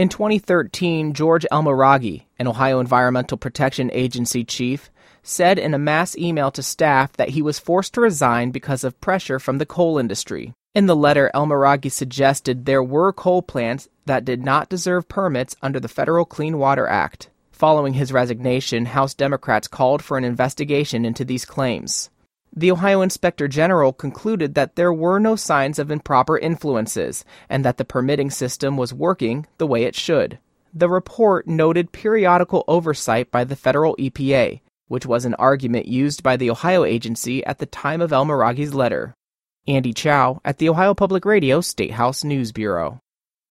In 2013, George Elmiraghi, an Ohio Environmental Protection Agency chief, said in a mass email to staff that he was forced to resign because of pressure from the coal industry. In the letter, Elmiraghi suggested there were coal plants that did not deserve permits under the Federal Clean Water Act. Following his resignation, House Democrats called for an investigation into these claims. The Ohio Inspector General concluded that there were no signs of improper influences and that the permitting system was working the way it should. The report noted periodical oversight by the federal EPA, which was an argument used by the Ohio agency at the time of Elmiraghi's letter. Andy Chow at the Ohio Public Radio State House News Bureau.